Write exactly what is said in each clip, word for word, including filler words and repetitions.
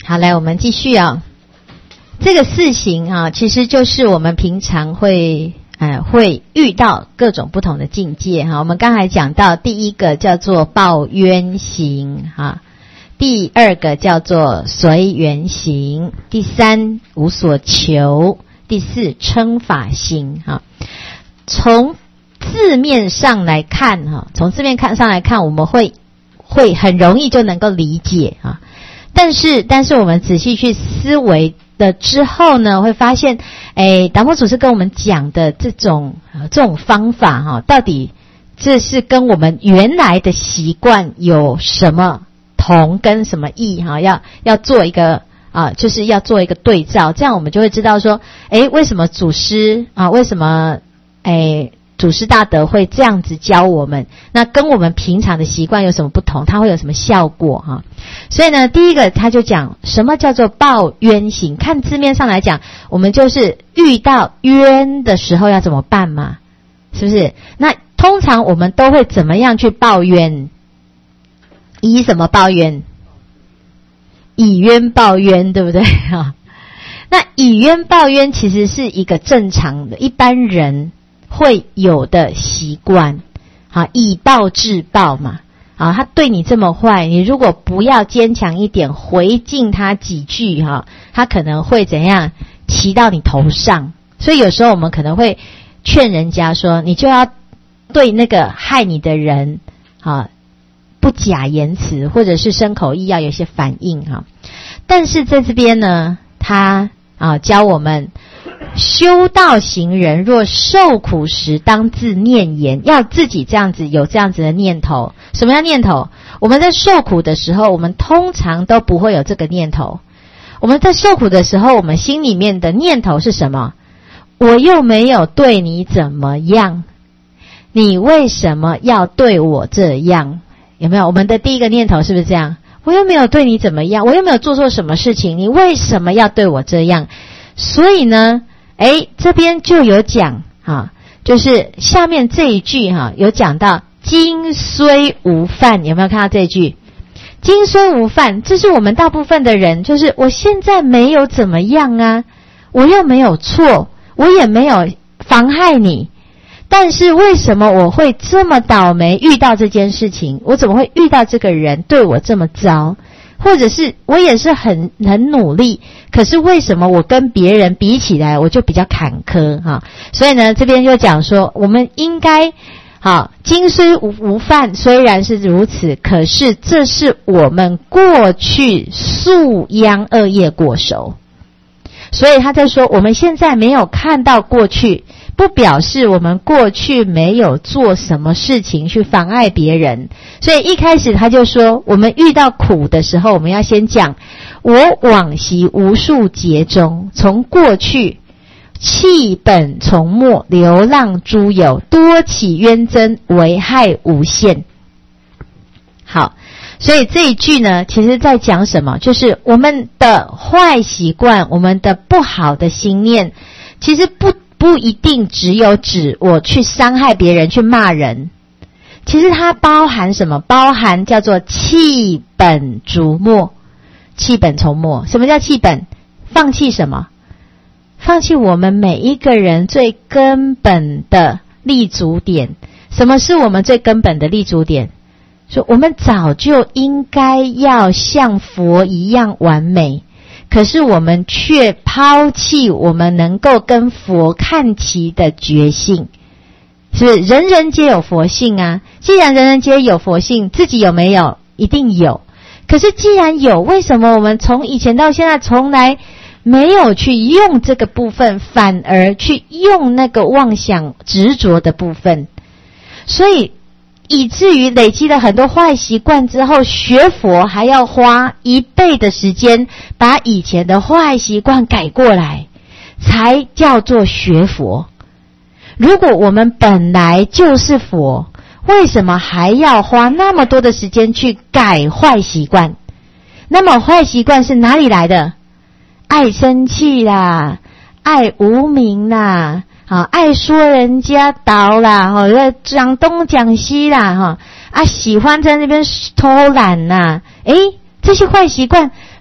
好，来我们继续啊。这个四行啊，其实就是我们平常会呃会遇到各种不同的境界哈。我们刚才讲到第一个叫做抱冤行哈，第二个叫做随缘行，第三无所求，第四称法行哈。从字面上来看哈，从字面看上来看，我们会会很容易就能够理解啊。但是，但是我们仔细去思维的之后呢，会发现，诶，达摩祖师跟我们讲的这种、呃、这种方法哈、哦，到底这是跟我们原来的习惯有什么同跟什么异哈、哦？要要做一个啊，就是要做一个对照，这样我们就会知道说，诶，为什么祖师啊，为什么诶？祖师大德会这样子教我们，那跟我们平常的习惯有什么不同？它会有什么效果哈？所以呢，第一个他就讲什么叫做抱冤行。看字面上来讲，我们就是遇到冤的时候要怎么办嘛？是不是？那通常我们都会怎么样去抱冤？以什么抱冤？以冤报冤，对不对哈？那以冤报冤其实是一个正常的一般人会有的习惯，好，以暴制暴嘛，好，他对你这么坏，你如果不要坚强一点，回敬他几句哈，他可能会怎样骑到你头上。所以有时候我们可能会劝人家说，你就要对那个害你的人，啊，不假言辞，或者是身口意要有一些反应哈。但是在这边呢，他啊教我们。修道行人若受苦时，当自念言，要自己这样子有这样子的念头。什么样念头？我们在受苦的时候，我们通常都不会有这个念头。我们在受苦的时候，我们心里面的念头是什么？我又没有对你怎么样，你为什么要对我这样？有没有？我们的第一个念头是不是这样？我又没有对你怎么样，我又没有做错什么事情，你为什么要对我这样？所以呢，诶，这边就有讲哈，就是下面这一句哈，有讲到今虽无犯，有没有看到这一句？今虽无犯，这是我们大部分的人，就是我现在没有怎么样啊，我又没有错，我也没有妨害你，但是为什么我会这么倒霉遇到这件事情？我怎么会遇到这个人对我这么糟？或者是我也是很很努力，可是为什么我跟别人比起来我就比较坎坷哈？所以呢，这边就讲说，我们应该好，今虽无无犯，虽然是如此，可是这是我们过去宿殃恶业过熟。所以他在说，我们现在没有看到过去，不表示我们过去没有做什么事情去妨碍别人。所以一开始他就说，我们遇到苦的时候，我们要先讲，我往昔无数劫中，从过去弃本从末，流浪诸有，多起冤憎，危害无限。好，所以这一句呢，其实在讲什么？就是我们的坏习惯，我们的不好的心念，其实不不一定只有指我去伤害别人，去骂人。其实它包含什么？包含叫做弃本逐末，弃本从末。什么叫弃本？放弃什么？放弃我们每一个人最根本的立足点。什么是我们最根本的立足点？说我们早就应该要像佛一样完美，可是我们却抛弃我们能够跟佛看齐的觉性。是不是人人皆有佛性啊？既然人人皆有佛性，自己有没有？一定有。可是既然有，为什么我们从以前到现在从来没有去用这个部分，反而去用那个妄想执着的部分？所以以至于累积了很多坏习惯之后，学佛还要花一倍的时间把以前的坏习惯改过来，才叫做学佛。如果我们本来就是佛，为什么还要花那么多的时间去改坏习惯？那么坏习惯是哪里来的？爱生气啦，爱无名啦，好，爱说人家倒啦，哈，讲东讲西啦，哈，啊，喜欢在那边偷懒呐，诶，这些坏习惯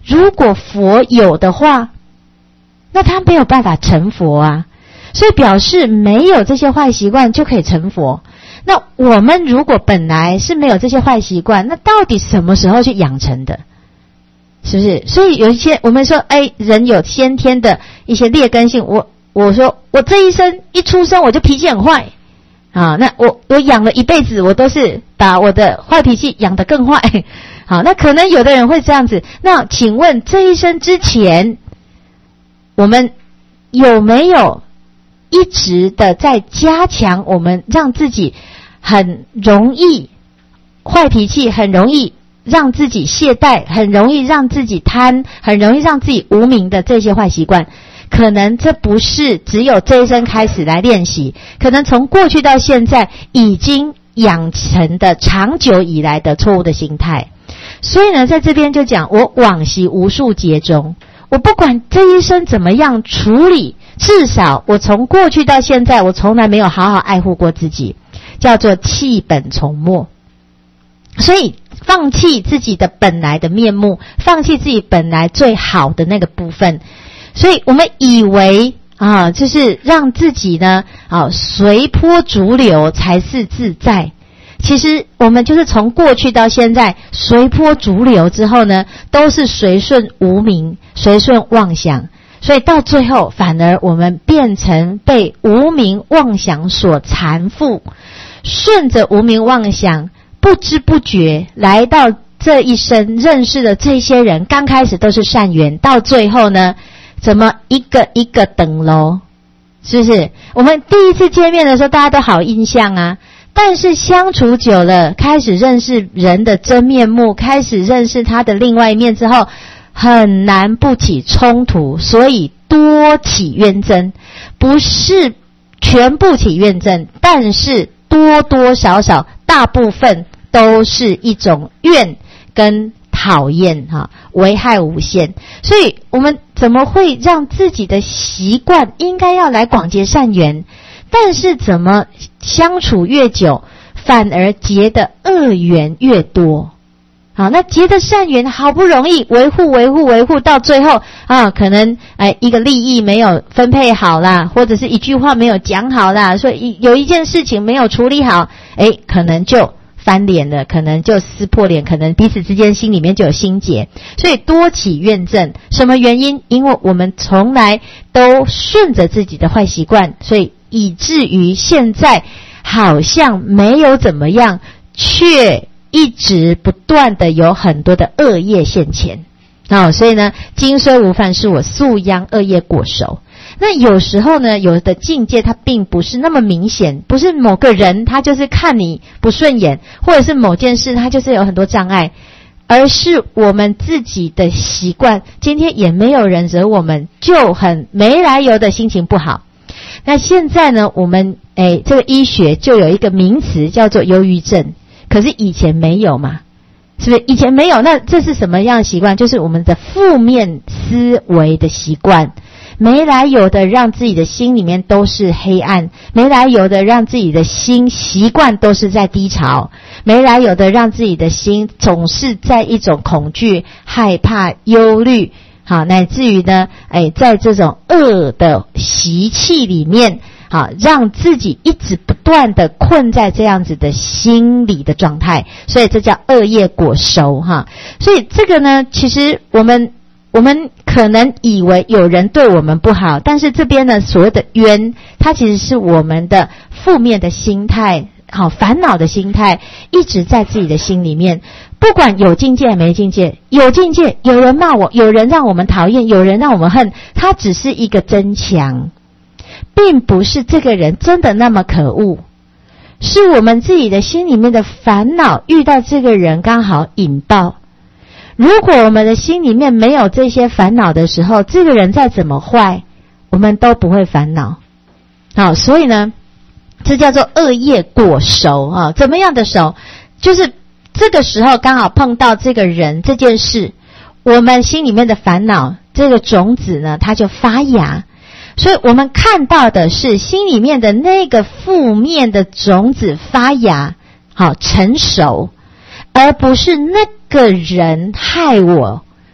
如果佛有的话，那他没有办法成佛啊，所以表示没有这些坏习惯就可以成佛。那我们如果本来是没有这些坏习惯，那到底什么时候去养成的？是不是？所以有一些我们说，哎，人有先天的一些劣根性。我我说我这一生一出生我就脾气很坏啊，那我我养了一辈子，我都是把我的坏脾气养得更坏。好，那可能有的人会这样子。那请问这一生之前，我们有没有一直的在加强我们让自己很容易坏脾气，很容易让自己懈怠，很容易让自己贪，很容易让自己无明的这些坏习惯？可能这不是只有这一生开始来练习，可能从过去到现在已经养成的长久以来的错误的心态。所以呢，在这边就讲，我往昔无数劫中，我不管这一生怎么样处理，至少我从过去到现在，我从来没有好好爱护过自己，叫做弃本从末。所以放弃自己的本来的面目，放弃自己本来最好的那个部分。所以我们以为啊，就是让自己呢啊随波逐流才是自在。其实我们就是从过去到现在随波逐流之后呢，都是随顺无明，随顺妄想，所以到最后反而我们变成被无明妄想所缠缚，顺着无明妄想不知不觉来到这一生认识的这些人，刚开始都是善缘，到最后呢怎么一个一个等喽？是不是？我们第一次见面的时候大家都好印象啊，但是相处久了，开始认识人的真面目，开始认识他的另外一面之后，很难不起冲突，所以多起怨憎。不是全部起怨憎，但是多多少少大部分都是一种怨跟讨厌哈，危害无限。所以我们怎么会让自己的习惯应该要来广结善缘，但是怎么相处越久，反而结的恶缘越多？好，那结的善缘好不容易维护维护维护，到最后啊，可能哎一个利益没有分配好啦，或者是一句话没有讲好啦，所以有一件事情没有处理好，哎，可能就翻脸了，可能就撕破脸，可能彼此之间心里面就有心结，所以多起怨憎。什么原因？因为我们从来都顺着自己的坏习惯，所以以至于现在好像没有怎么样，却一直不断的有很多的恶业现前。哦，所以呢，今虽无犯，是我素殃恶业果熟。那有时候呢，有的境界它并不是那么明显，不是某个人他就是看你不顺眼，或者是某件事他就是有很多障碍，而是我们自己的习惯。今天也没有人惹我们，就很没来由的心情不好。那现在呢，我们诶这个医学就有一个名词叫做忧郁症，可是以前没有嘛，是不是？以前没有，那这是什么样的习惯？就是我们的负面思维的习惯，没来由的让自己的心里面都是黑暗，没来由的让自己的心习惯都是在低潮，没来由的让自己的心总是在一种恐惧、害怕、忧虑，好，乃至于呢，哎，在这种恶的习气里面，好，让自己一直不断的困在这样子的心理的状态，所以这叫恶业果熟哈。所以这个呢，其实我们我们可能以为有人对我们不好，但是这边呢，所谓的冤，它其实是我们的负面的心态，好，烦恼的心态一直在自己的心里面。不管有境界没境界，有境界，有人骂我，有人让我们讨厌，有人让我们恨，它只是一个增强，并不是这个人真的那么可恶，是我们自己的心里面的烦恼遇到这个人刚好引爆。如果我们的心里面没有这些烦恼的时候，这个人再怎么坏，我们都不会烦恼。好，所以呢，这叫做恶业果熟啊。怎么样的熟？就是这个时候刚好碰到这个人这件事，我们心里面的烦恼这个种子呢，它就发芽。所以我们看到的是心里面的那个负面的种子发芽，好成熟，而不是那个人害我，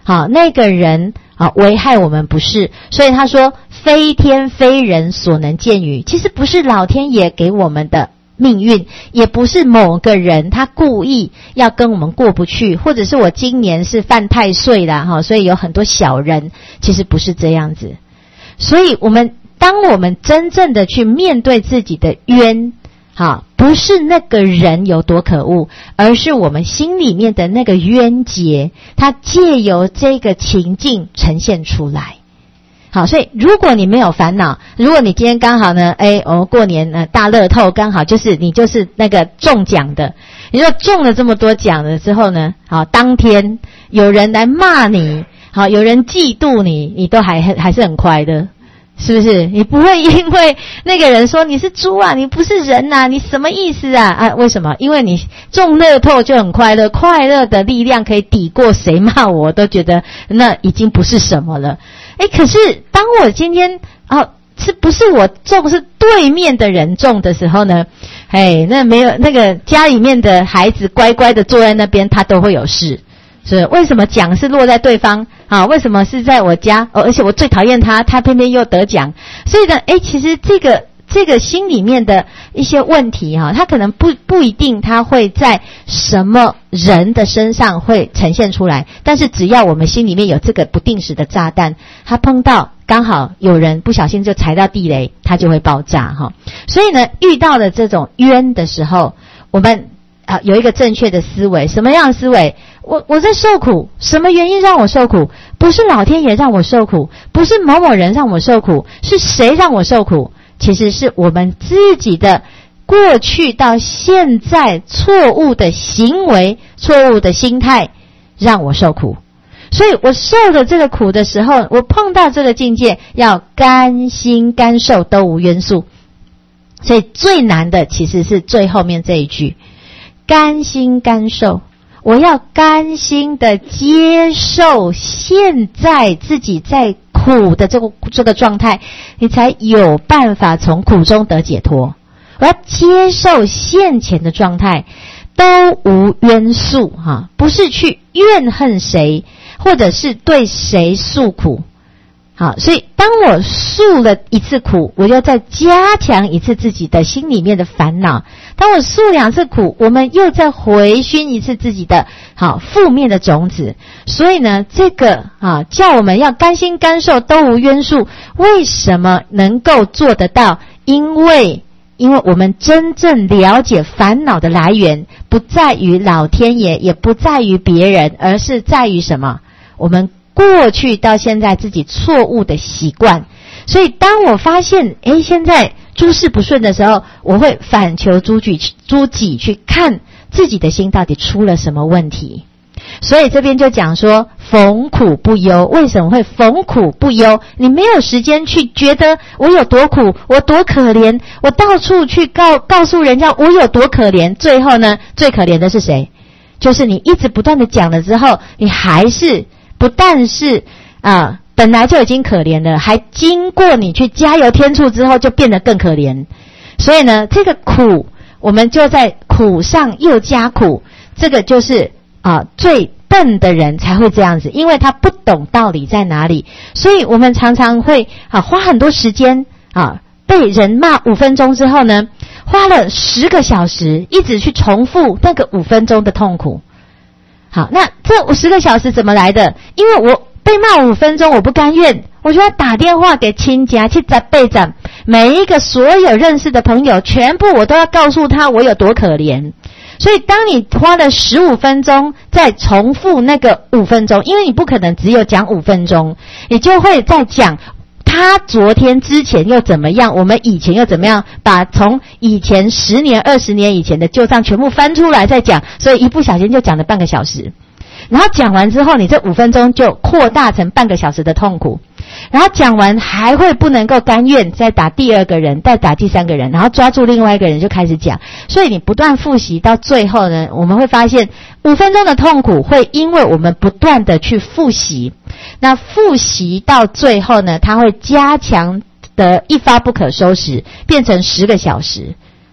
好，那个人啊危害我们不是，所以他说非天非人所能鉴于，其实不是老天爷给我们的命运，也不是某个人他故意要跟我们过不去，或者是我今年是犯太岁啦哈，所以有很多小人，其实不是这样子。所以我们当我们真正的去面对自己的冤，好，不是那个人有多可恶，而是我们心里面的那个冤结，它借由这个情境呈现出来。好，所以如果你没有烦恼，如果你今天刚好呢，哎，哦，过年呃大乐透刚好就是你就是那个中奖的，你说中了这么多奖了之后呢，好，当天有人来骂你，好，有人嫉妒你，你都还还是很快乐。是不是？你不会因为那个人说你是猪啊，你不是人啊，你什么意思啊？啊，为什么？因为你中乐透就很快乐，快乐的力量可以抵过谁骂我，都觉得那已经不是什么了。诶，可是当我今天啊，是不是我中，是对面的人中的时候呢？哎，那没有那个家里面的孩子乖乖的坐在那边，他都会有事。是为什么奖是落在对方啊？为什么是在我家？哦，而且我最讨厌他，他偏偏又得奖。所以呢，诶，其实这个这个心里面的一些问题哈、啊，他可能不不一定他会在什么人的身上会呈现出来，但是只要我们心里面有这个不定时的炸弹，他碰到刚好有人不小心就踩到地雷，他就会爆炸哈、啊。所以呢，遇到了这种冤的时候，我们啊有一个正确的思维，什么样的思维？我我在受苦，什么原因让我受苦？不是老天爷让我受苦，不是某某人让我受苦，是谁让我受苦？其实是我们自己的过去到现在错误的行为、错误的心态让我受苦。所以我受了这个苦的时候，我碰到这个境界，要甘心甘受，都无冤诉。所以最难的其实是最后面这一句，甘心甘受。我要甘心的接受现在自己在苦的这个这个状态，你才有办法从苦中得解脱。我要接受现前的状态，都无冤诉哈，不是去怨恨谁，或者是对谁诉苦。好，所以当我诉了一次苦，我就再加强一次自己的心里面的烦恼。当我诉两次苦，我们又再回熏一次自己的好负面的种子。所以呢，这个啊叫我们要甘心甘受，都无冤诉。为什么能够做得到？因为因为我们真正了解烦恼的来源，不在于老天爷，也不在于别人，而是在于什么？我们过去到现在自己错误的习惯。所以当我发现诶现在诸事不顺的时候，我会反求诸己诸己去看自己的心到底出了什么问题。所以这边就讲说逢苦不忧。为什么会逢苦不忧？你没有时间去觉得我有多苦，我多可怜，我到处去告告诉人家我有多可怜。最后呢，最可怜的是谁？就是你一直不断的讲了之后，你还是不但是啊本来就已经可怜了，还经过你去加油添醋之后就变得更可怜。所以呢，这个苦我们就在苦上又加苦，这个就是啊最笨的人才会这样子，因为他不懂道理在哪里。所以我们常常会啊花很多时间啊被人骂五分钟之后呢，花了十个小时一直去重复那个五分钟的痛苦。好，那这五十个小时怎么来的？因为我被骂五分钟，我不甘愿，我就要打电话给亲家去找备长，每一个所有认识的朋友，全部我都要告诉他我有多可怜。所以当你花了十五分钟再重复那个五分钟，因为你不可能只有讲五分钟，你就会再讲他昨天之前又怎么样，我们以前又怎么样，把从以前十年二十年以前的旧账全部翻出来再讲，所以一不小心就讲了半个小时。然后讲完之后，你这五分钟就扩大成半个小时的痛苦。然后讲完还会不能够甘愿，再打第二个人，再打第三个人，然后抓住另外一个人就开始讲。所以你不断复习到最后呢，我们会发现五分钟的痛苦会因为我们不断的去复习，那复习到最后呢，它会加强的一发不可收拾，变成十个小时。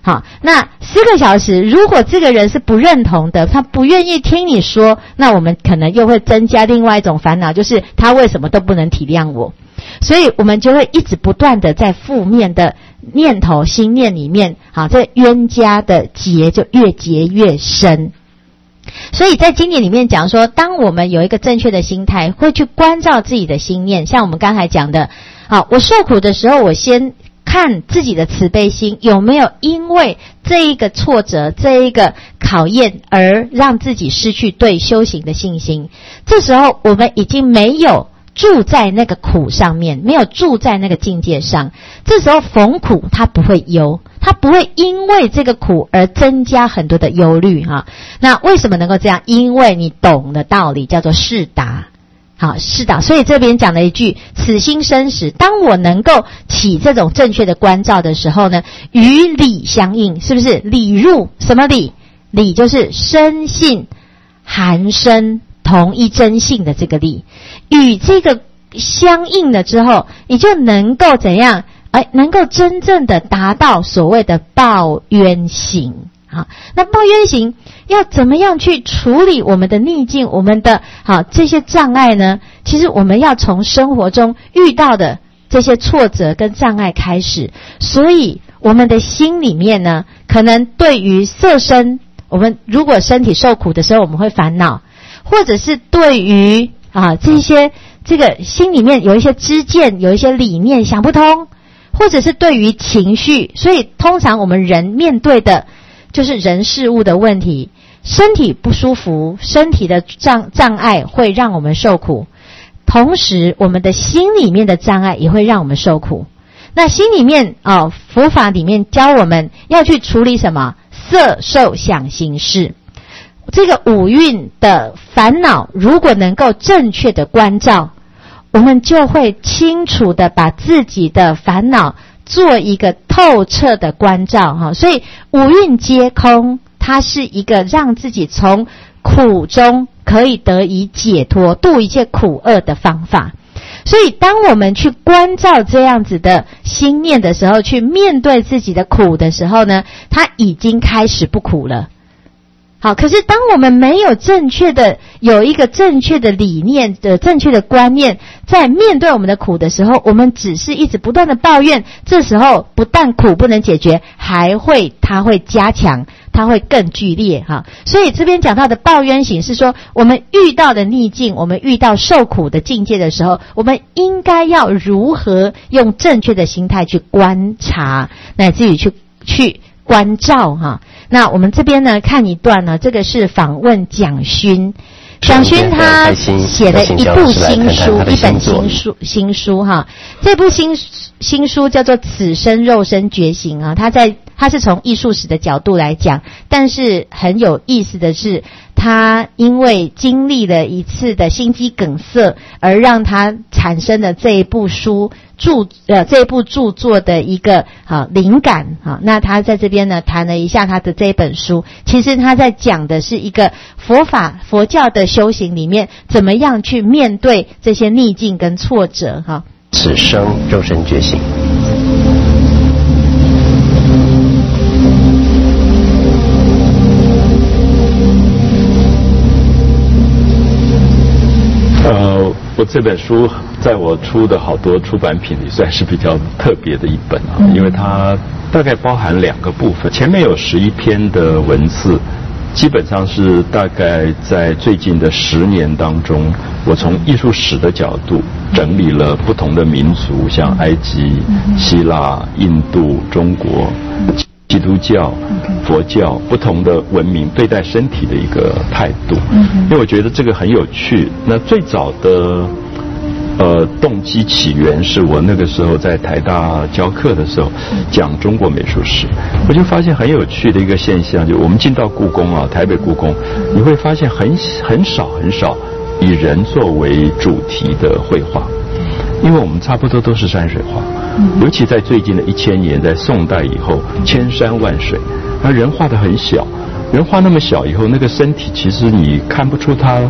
好，那四个小时，如果这个人是不认同的，他不愿意听你说，那我们可能又会增加另外一种烦恼，就是他为什么都不能体谅我。所以我们就会一直不断的在负面的念头心念里面，好，这冤家的结就越结越深。所以在经典里面讲说，当我们有一个正确的心态，会去关照自己的心念，像我们刚才讲的，好，我受苦的时候，我先看自己的慈悲心有没有因为这一个挫折这一个考验而让自己失去对修行的信心。这时候我们已经没有住在那个苦上面，没有住在那个境界上，这时候逢苦他不会忧，他不会因为这个苦而增加很多的忧虑哈。那为什么能够这样？因为你懂的道理叫做释达。好，是的，所以这边讲了一句此心生时，当我能够起这种正确的关照的时候呢，与理相应，是不是？理入什么理？理就是深信含生同一真性的这个理，与这个相应了之后，你就能够怎样？哎，能够真正的达到所谓的报冤行。好，那报冤行要怎么样去处理我们的逆境，我们的好这些障碍呢？其实我们要从生活中遇到的这些挫折跟障碍开始。所以我们的心里面呢，可能对于色身，我们如果身体受苦的时候，我们会烦恼，或者是对于啊这些这个心里面有一些知见，有一些理念想不通，或者是对于情绪。所以通常我们人面对的就是人事物的问题，身体不舒服，身体的障障碍会让我们受苦，同时我们的心里面的障碍也会让我们受苦。那心里面哦，佛法里面教我们要去处理什么？色受想行识，这个五蕴的烦恼，如果能够正确的关照，我们就会清楚的把自己的烦恼做一个透彻的关照哈。所以五蕴皆空，它是一个让自己从苦中可以得以解脱，度一切苦厄的方法。所以当我们去关照这样子的心念的时候，去面对自己的苦的时候呢，它已经开始不苦了。好，可是当我们没有正确的有一个正确的理念的正确的观念，在面对我们的苦的时候，我们只是一直不断的抱怨，这时候不但苦不能解决，还会它会加强，它会更剧烈哈。所以这边讲到的报冤行是说，我们遇到的逆境，我们遇到受苦的境界的时候，我们应该要如何用正确的心态去观察，乃至于去去关照哈。那我们这边呢看一段呢，这个是访问蒋勋，蒋勋他写了一部新书，一本新书新书哈。这部新新书叫做《此生肉身觉醒》啊，他在他是从艺术史的角度来讲，但是很有意思的是，他因为经历了一次的心肌梗塞，而让他产生了这一部书著呃这一部著作的一个好灵感啊。那他在这边呢谈了一下他的这本书，其实他在讲的是一个佛法佛教的修行里面，怎么样去面对这些逆境跟挫折哈。 此生肉身觉醒。 呃，我这本书在我出的好多出版品里算是比较特别的一本啊，因为它大概包含两个部分，前面有十一篇的文字，基本上是大概在最近的十年当中，我从艺术史的角度整理了不同的民族，像埃及、希腊、印度、中国、基督教、佛教不同的文明对待身体的一个态度，因为我觉得这个很有趣。那最早的呃动机起源是我那个时候在台大教课的时候讲中国美术史，我就发现很有趣的一个现象，就我们进到故宫啊，台北故宫，你会发现很很少很少以人作为主题的绘画，因为我们差不多都是山水画，尤其在最近的一千年，在宋代以后，千山万水，而人画得很小，人画那么小以后，那个身体其实你看不出它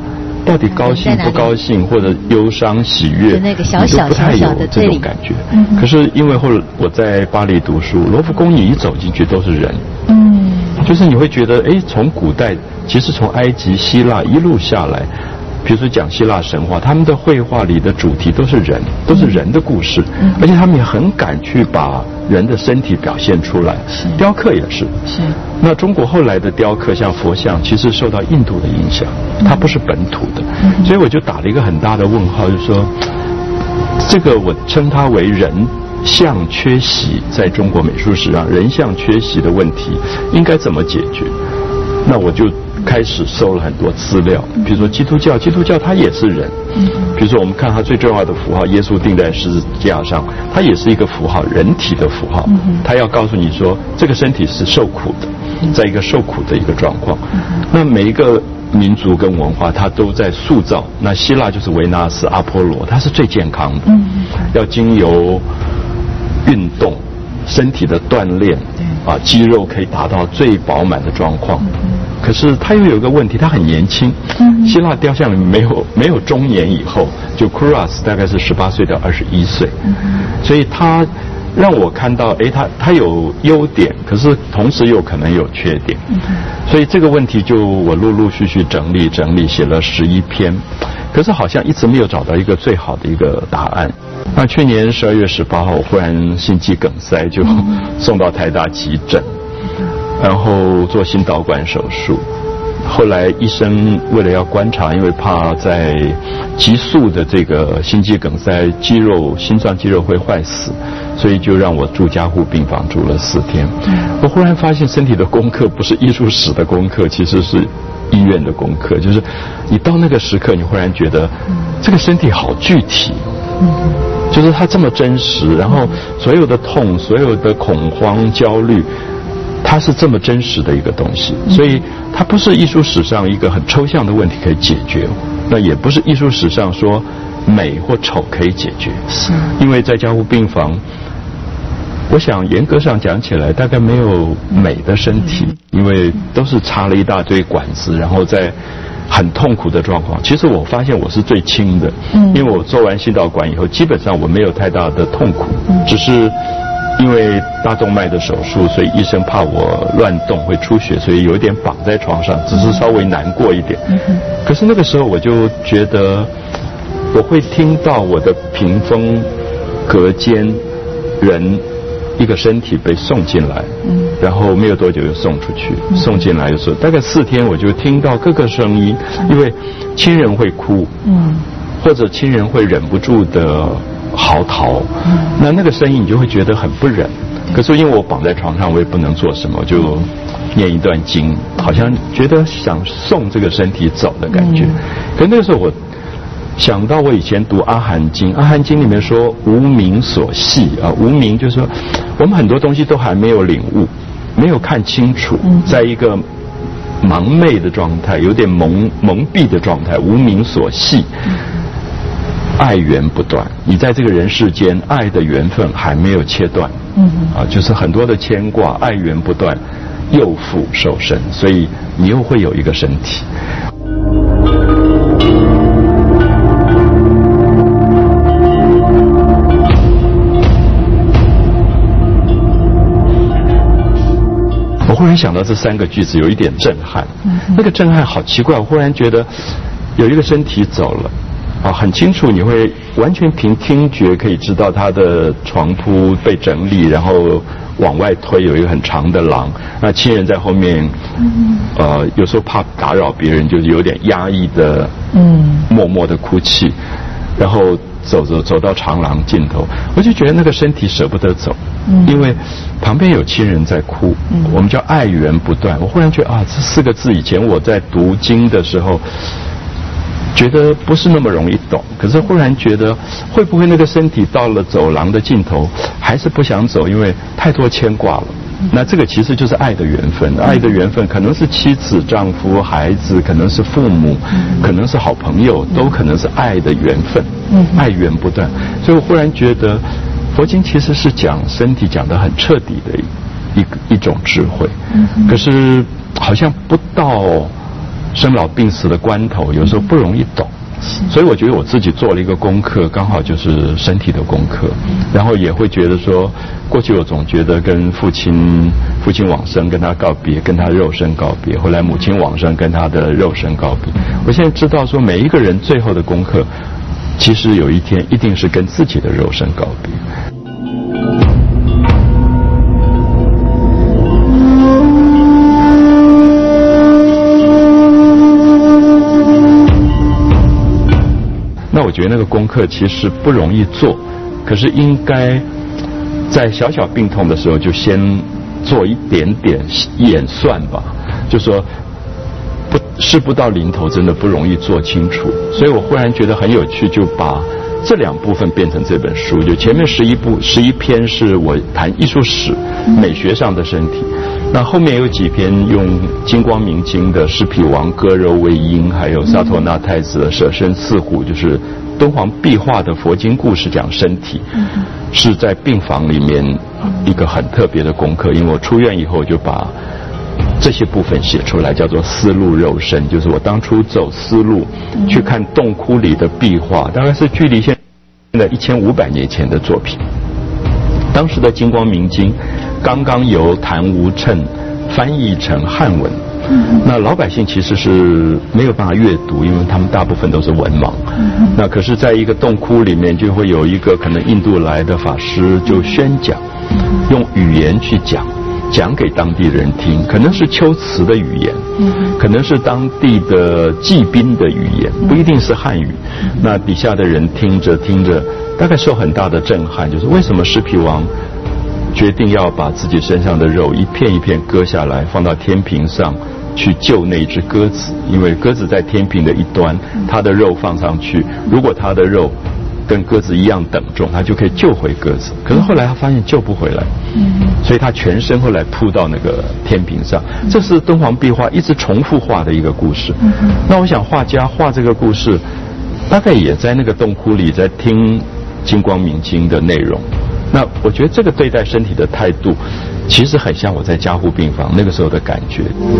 到底高兴不高兴，或者忧伤喜悦， 那个小小你都不太有小小的这种感觉。可是因为后来我在巴黎读书，罗浮宫你一走进去都是人，嗯，就是你会觉得，哎，从古代其实从埃及、希腊一路下来。比如说讲希腊神话，他们的绘画里的主题都是人，都是人的故事，嗯、而且他们也很敢去把人的身体表现出来。雕刻也是。是。那中国后来的雕刻，像佛像，其实受到印度的影响，它不是本土的，嗯、所以我就打了一个很大的问号，就是说，这个我称它为人像缺席，在中国美术史上人像缺席的问题，应该怎么解决？那我就开始搜了很多资料，比如说基督教，基督教它也是人，比如说我们看它最重要的符号，耶稣钉在十字架上，它也是一个符号，人体的符号，它要告诉你说这个身体是受苦的，在一个受苦的一个状况。那每一个民族跟文化，它都在塑造。那希腊就是维纳斯、阿波罗，它是最健康的，要经由运动。身体的锻炼，啊，肌肉可以达到最饱满的状况。可是他又有一个问题，他很年轻。希腊雕像里面没有没有中年以后，就 Kouros 大概是十八岁到二十一岁，所以他让我看到，哎，他他有优点，可是同时又可能有缺点。所以这个问题就我陆陆续续整理整理，写了十一篇，可是好像一直没有找到一个最好的一个答案。那去年十二月十八号，我忽然心肌梗塞，就送到台大急诊，然后做心导管手术。后来医生为了要观察，因为怕在急速的这个心肌梗塞，肌肉心脏肌肉会坏死，所以就让我住加护病房住了四天。我忽然发现身体的功课不是艺术史的功课，其实是医院的功课。就是你到那个时刻，你忽然觉得这个身体好具体，就是它这么真实，然后所有的痛、所有的恐慌、焦虑，它是这么真实的一个东西，所以它不是艺术史上一个很抽象的问题可以解决，那也不是艺术史上说美或丑可以解决。是，因为在加护病房，我想严格上讲起来，大概没有美的身体，因为都是插了一大堆管子，然后在很痛苦的状况。其实我发现我是最轻的，因为我做完心导管以后，基本上我没有太大的痛苦，只是因为大动脉的手术，所以医生怕我乱动会出血，所以有一点绑在床上，只是稍微难过一点。可是那个时候我就觉得，我会听到我的屏风隔间人一个身体被送进来，然后没有多久又送出去，送进来的时候大概四天，我就听到各个声音，因为亲人会哭，或者亲人会忍不住的嚎啕，那那个声音你就会觉得很不忍。可是因为我绑在床上，我也不能做什么，就念一段经，好像觉得想送这个身体走的感觉。可是那个时候我想到我以前读阿含经，阿含经里面说无明所系啊，无明就是说我们很多东西都还没有领悟，没有看清楚，在一个盲昧的状态，有点蒙蒙蔽的状态，无明所系。爱缘不断，你在这个人世间，爱的缘分还没有切断，嗯啊，就是很多的牵挂，爱缘不断，又复受身，所以你又会有一个身体。我忽然想到这三个句子，有一点震撼，那个震撼好奇怪，我忽然觉得有一个身体走了。啊，很清楚，你会完全凭听觉可以知道他的床铺被整理，然后往外推有一个很长的廊，那亲人在后面，呃，有时候怕打扰别人，就是有点压抑的，嗯，默默的哭泣，然后走走走到长廊尽头，我就觉得那个身体舍不得走，因为旁边有亲人在哭，我们叫爱缘不断。我忽然觉得啊，这四个字以前我在读经的时候觉得不是那么容易懂，可是忽然觉得会不会那个身体到了走廊的尽头还是不想走，因为太多牵挂了。那这个其实就是爱的缘分，爱的缘分可能是妻子、丈夫、孩子，可能是父母，可能是好朋友，都可能是爱的缘分，爱缘不断。所以我忽然觉得佛经其实是讲身体讲得很彻底的一一一种智慧，可是好像不到生老病死的关头，有时候不容易懂。所以我觉得我自己做了一个功课，刚好就是身体的功课，然后也会觉得说，过去我总觉得跟父亲父亲往生跟他告别，跟他肉身告别，后来母亲往生跟他的肉身告别。我现在知道说，每一个人最后的功课，其实有一天一定是跟自己的肉身告别。那我觉得那个功课其实不容易做，可是应该在小小病痛的时候就先做一点点演算吧，就说不事不到临头真的不容易做清楚，所以我忽然觉得很有趣，就把这两部分变成这本书。就前面十一部十一篇是我谈艺术史、美学上的身体，那后面有几篇用金光明经的狮毗王割肉为鹰，还有萨陀那太子的舍身饲虎，就是敦煌壁画的佛经故事讲身体，是在病房里面一个很特别的功课。因为我出院以后就把这些部分写出来，叫做丝路肉身，就是我当初走丝路去看洞窟里的壁画，大概是距离现在一千五百年前的作品。当时的金光明经刚刚由谭无称翻译成汉文，那老百姓其实是没有办法阅读，因为他们大部分都是文盲。那可是在一个洞窟里面就会有一个可能印度来的法师就宣讲，用语言去讲讲给当地人听，可能是秋词的语言，可能是当地的骑兵的语言，不一定是汉语。那底下的人听着听着大概受很大的震撼，就是为什么狮毗王决定要把自己身上的肉一片一片割下来放到天平上去救那只鸽子，因为鸽子在天平的一端，它的肉放上去，如果它的肉跟鸽子一样等重，他就可以救回鸽子。可是后来他发现救不回来，所以他全身后来扑到那个天平上。这是敦煌壁画一直重复画的一个故事。那我想画家画这个故事，大概也在那个洞窟里在听金光明经的内容。那我觉得这个对待身体的态度，其实很像我在加护病房那个时候的感觉。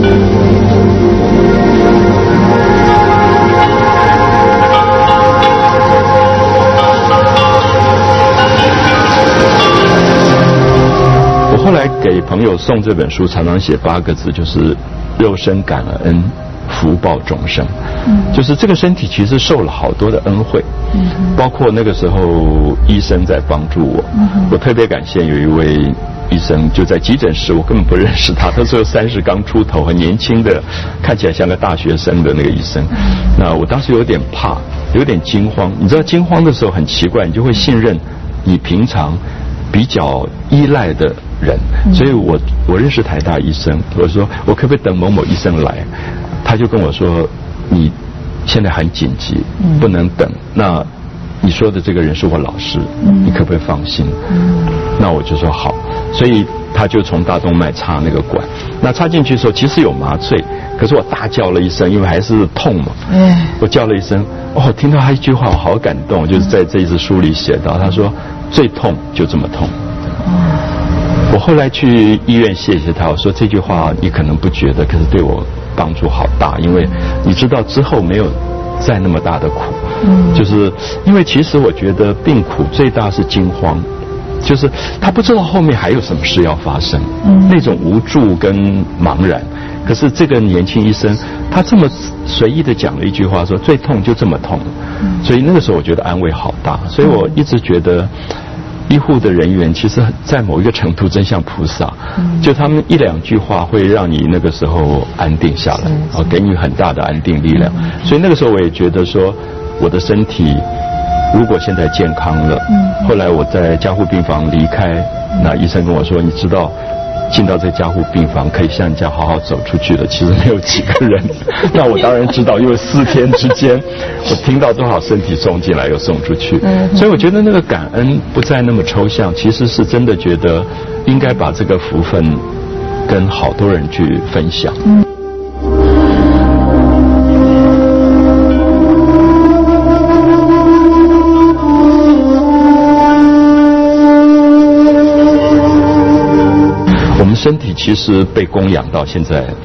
我后来给朋友送这本书，常常写八个字，就是肉身感恩，福报众生。嗯，就是这个身体其实受了好多的恩惠，嗯，包括那个时候医生在帮助我，嗯，我特别感谢有一位医生就在急诊室，我根本不认识他，他只有三十刚出头，很年轻的，看起来像个大学生的那个医生。那我当时有点怕，有点惊慌。你知道惊慌的时候很奇怪，你就会信任你平常比较依赖的人，所以我我认识台大医生，我说我可不可以等某某医生来？他就跟我说，你现在很紧急，不能等。那你说的这个人是我老师，你可不可以放心？那我就说好。所以他就从大动脉插那个管，那插进去的时候其实有麻醉，可是我大叫了一声，因为还是痛嘛。我叫了一声，哦，听到他一句话我好感动，就是在这一次书里写到，他说最痛就这么痛。我后来去医院谢谢他，我说这句话你可能不觉得，可是对我帮助好大，因为你知道之后没有再那么大的苦，嗯，就是因为其实我觉得病苦最大是惊慌，就是他不知道后面还有什么事要发生，嗯，那种无助跟茫然。可是这个年轻医生他这么随意的讲了一句话，说最痛就这么痛，嗯，所以那个时候我觉得安慰好大，所以我一直觉得医护的人员其实在某一个程度真像菩萨，嗯，就他们一两句话会让你那个时候安定下来，啊，给你很大的安定力量，嗯，所以那个时候我也觉得说我的身体如果现在健康了，嗯，后来我在加护病房离开，嗯，那医生跟我说，你知道进到这加护病房可以像你这样好好走出去的其实没有几个人。那我当然知道，因为四天之间我听到多少身体送进来又送出去，嗯，所以我觉得那个感恩不再那么抽象，其实是真的觉得应该把这个福分跟好多人去分享。嗯，身体其实被供养到现在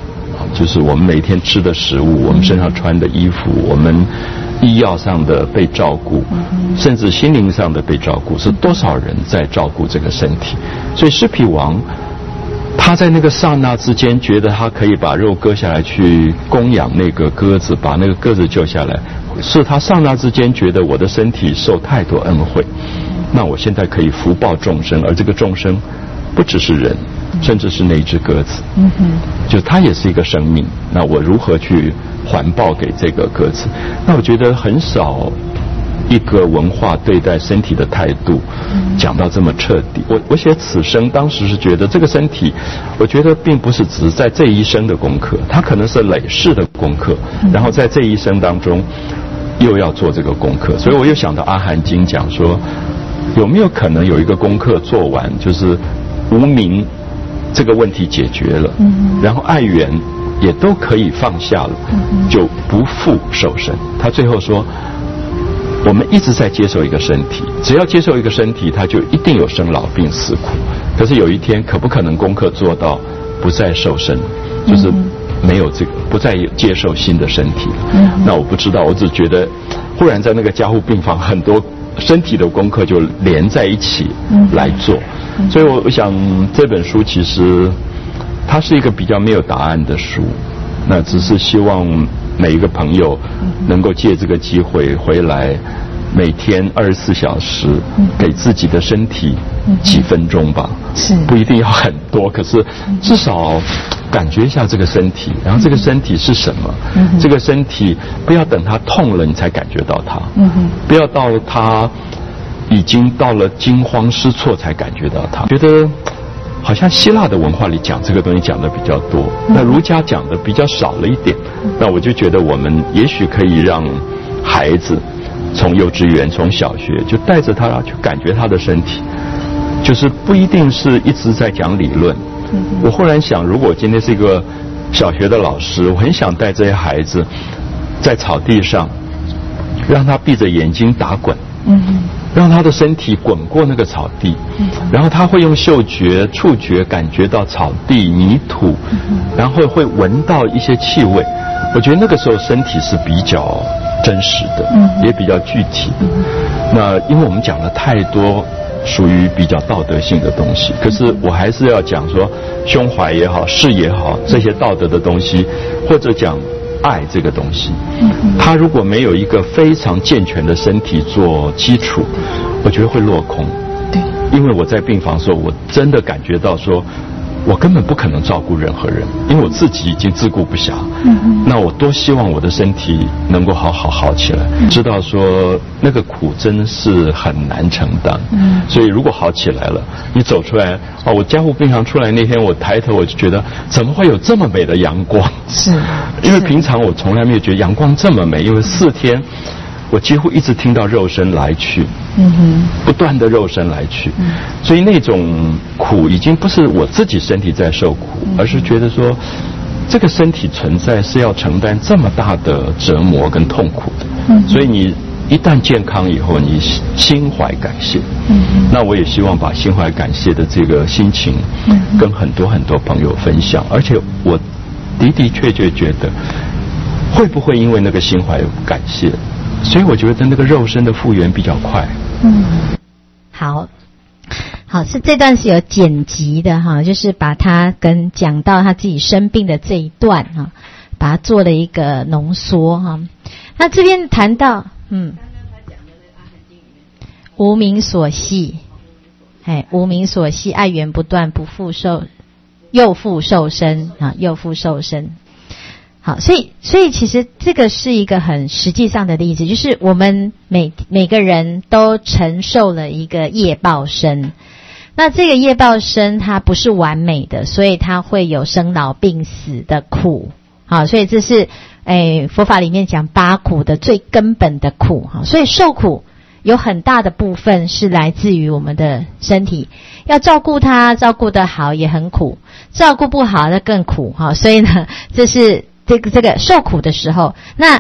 就是我们每天吃的食物，我们身上穿的衣服，我们医药上的被照顾，甚至心灵上的被照顾，是多少人在照顾这个身体？所以施比王他在那个刹那之间觉得他可以把肉割下来去供养那个鸽子，把那个鸽子救下来，是他刹那之间觉得我的身体受太多恩惠，那我现在可以福报众生，而这个众生不只是人，甚至是那只鸽子，嗯哼，就它也是一个生命，那我如何去还报给这个鸽子？那我觉得很少一个文化对待身体的态度讲到这么彻底。我我写此生当时是觉得这个身体，我觉得并不是只是在这一生的功课，它可能是累世的功课，然后在这一生当中又要做这个功课。所以我又想到阿含经讲说，有没有可能有一个功课做完，就是无明这个问题解决了，然后爱缘也都可以放下了，就不复受身。他最后说，我们一直在接受一个身体，只要接受一个身体，它就一定有生老病死苦。可是有一天，可不可能功课做到不再受身，就是没有这个，不再接受新的身体了？那我不知道，我只觉得忽然在那个加护病房，很多身体的功课就连在一起来做。所以我想这本书其实它是一个比较没有答案的书，那只是希望每一个朋友能够借这个机会回来，每天二十四小时给自己的身体几分钟吧，是不一定要很多，可是至少感觉一下这个身体，然后这个身体是什么，这个身体不要等它痛了你才感觉到它，不要到它已经到了惊慌失措才感觉到它。觉得好像希腊的文化里讲这个东西讲的比较多，那儒家讲的比较少了一点。那我就觉得我们也许可以让孩子从幼稚园从小学就带着他去感觉他的身体，就是不一定是一直在讲理论。我忽然想，如果我今天是一个小学的老师，我很想带这些孩子在草地上让他闭着眼睛打滚，让他的身体滚过那个草地，然后他会用嗅觉触觉感觉到草地泥土，然后会闻到一些气味。我觉得那个时候身体是比较真实的，也比较具体的。那因为我们讲了太多属于比较道德性的东西，可是我还是要讲说胸怀也好，事也好，这些道德的东西，或者讲爱这个东西，他如果没有一个非常健全的身体做基础，我觉得会落空。对，因为我在病房的时候，我真的感觉到说，我根本不可能照顾任何人，因为我自己已经自顾不暇。嗯，那我多希望我的身体能够好好好起来，知道说那个苦真是很难承担。嗯，所以如果好起来了，你走出来，哦，我加护病房出来那天，我抬头我就觉得，怎么会有这么美的阳光？是，因为平常我从来没有觉得阳光这么美，因为四天。我几乎一直听到肉身来去，嗯哼，不断的肉身来去，嗯，所以那种苦已经不是我自己身体在受苦，嗯，而是觉得说，这个身体存在是要承担这么大的折磨跟痛苦的，嗯，所以你一旦健康以后，你心怀感谢，嗯，那我也希望把心怀感谢的这个心情，嗯，跟很多很多朋友分享，而且我的的确确觉得，会不会因为那个心怀感谢？所以我觉得那个肉身的复原比较快。嗯，好，好，是这段是有剪辑的哈，就是把它跟讲到他自己生病的这一段哈，把它做了一个浓缩哈。那这边谈到，嗯，无名所系，哎，无名所系，爱缘不断，不复受，又复受身啊，又复受身。好，所以所以其实这个是一个很实际上的例子，就是我们每每个人都承受了一个业报身，那这个业报身它不是完美的，所以它会有生老病死的苦。好，所以这是诶佛法里面讲八苦的最根本的苦。好，所以受苦有很大的部分是来自于我们的身体，要照顾它，照顾得好也很苦，照顾不好那更苦。好，所以呢，这是这个这个受苦的时候，那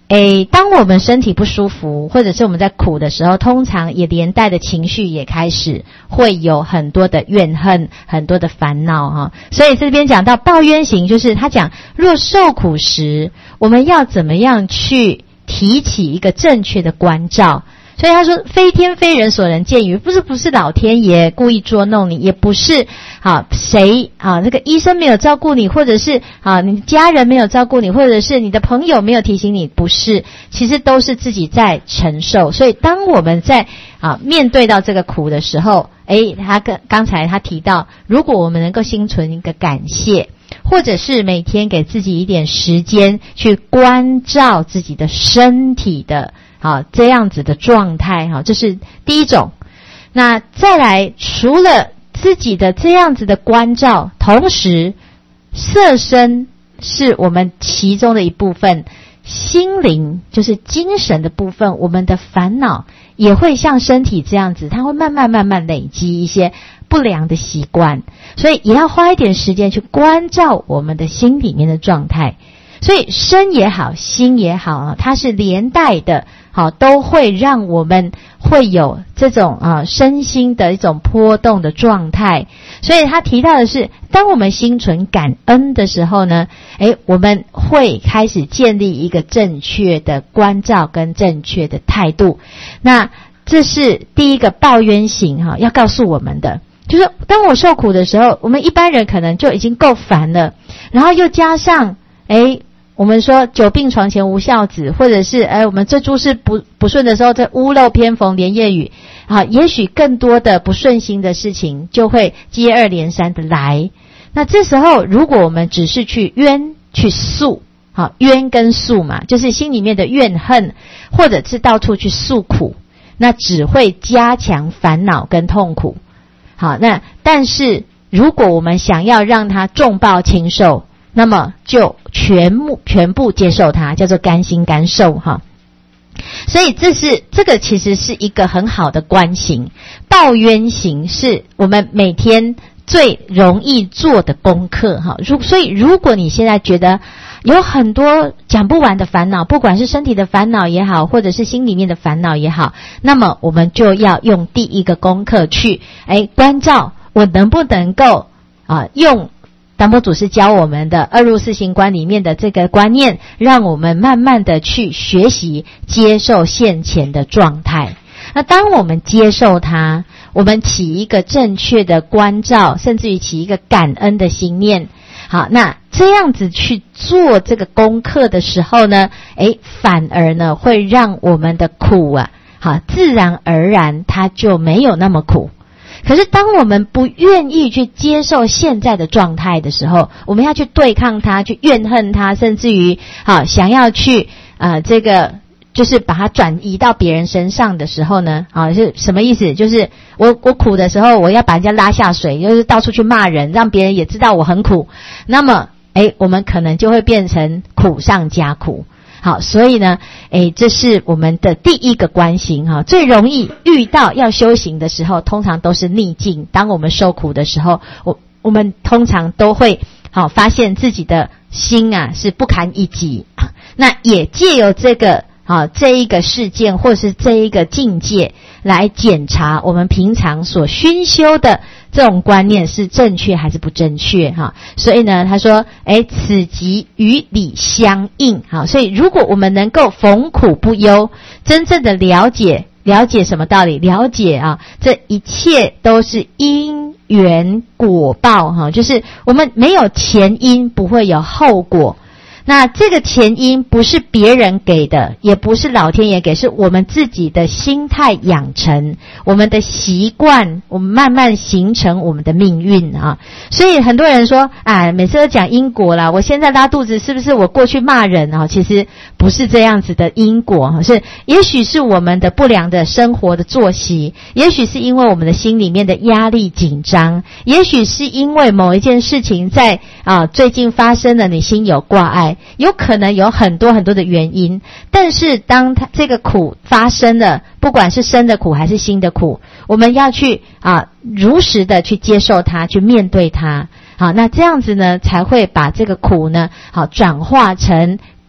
诶，当我们身体不舒服，或者是我们在苦的时候，通常也连带的情绪也开始会有很多的怨恨，很多的烦恼哈。所以这边讲到抱怨型，就是他讲，若受苦时，我们要怎么样去提起一个正确的关照。所以他说，非天非人所能见于，不是不是老天爷故意捉弄你，也不是啊谁啊这个医生没有照顾你，或者是啊你家人没有照顾你，或者是你的朋友没有提醒你，不是，其实都是自己在承受。所以当我们在啊面对到这个苦的时候，诶，他跟刚才他提到，如果我们能够心存一个感谢，或者是每天给自己一点时间去关照自己的身体的好，这样子的状态，好，这是第一种。那再来，除了自己的这样子的关照，同时色身是我们其中的一部分，心灵就是精神的部分，我们的烦恼也会像身体这样子，它会慢慢慢慢累积一些不良的习惯，所以也要花一点时间去关照我们的心里面的状态。所以身也好，心也好啊，它是连带的，好，都会让我们会有这种啊身心的一种波动的状态。所以他提到的是，当我们心存感恩的时候呢，诶，我们会开始建立一个正确的关照跟正确的态度。那这是第一个抱怨型哈，要告诉我们的，就是当我受苦的时候，我们一般人可能就已经够烦了，然后又加上诶我们说久病床前无孝子，或者是哎，我们这诸事不不顺的时候，这屋漏偏逢连夜雨啊，也许更多的不顺心的事情就会接二连三的来。那这时候，如果我们只是去冤去诉，好，冤跟诉嘛，就是心里面的怨恨，或者是到处去诉苦，那只会加强烦恼跟痛苦。好，那但是如果我们想要让它重报轻受，那么就全部全部接受它，叫做甘心甘受哈。所以这是这个其实是一个很好的观行。抱冤行是我们每天最容易做的功课哈。如所以如果你现在觉得有很多讲不完的烦恼，不管是身体的烦恼也好，或者是心里面的烦恼也好，那么我们就要用第一个功课去哎关照我能不能够啊用达摩祖师教我们的二入四行观里面的这个观念，让我们慢慢的去学习接受现前的状态。那当我们接受它，我们起一个正确的关照，甚至于起一个感恩的心念，好，那这样子去做这个功课的时候呢，诶，反而呢会让我们的苦啊，好，自然而然它就没有那么苦。可是当我们不愿意去接受现在的状态的时候，我们要去对抗它，去怨恨它，甚至于啊想要去呃这个就是把它转移到别人身上的时候呢，啊是什么意思？就是我我苦的时候，我要把人家拉下水，就是到处去骂人，让别人也知道我很苦。那么诶我们可能就会变成苦上加苦。好，所以呢，诶，这是我们的第一个观行哈。最容易遇到要修行的时候，通常都是逆境。当我们受苦的时候，我我们通常都会好发现自己的心啊是不堪一击。那也借由这个啊这一个事件或是这一个境界来检查我们平常所熏修的这种观念是正确还是不正确哈。所以呢他说诶此即与理相应。好，所以如果我们能够逢苦不忧，真正的了解了解什么道理，了解啊这一切都是因缘果报哈，就是我们没有前因不会有后果。那这个前因不是别人给的，也不是老天爷给，是我们自己的心态养成，我们的习惯，我们慢慢形成我们的命运啊。所以很多人说啊，每次都讲因果啦，我现在拉肚子是不是我过去骂人啊？其实不是这样子的因果，是也许是我们的不良的生活的作息，也许是因为我们的心里面的压力紧张，也许是因为某一件事情在啊最近发生了，你心有挂碍。有可能有很多很多的原因，但是当它这个苦发生了，不管是生的苦还是心的苦，我们要去啊如实的去接受它，去面对它。好，那这样子呢才会把这个苦呢好转化成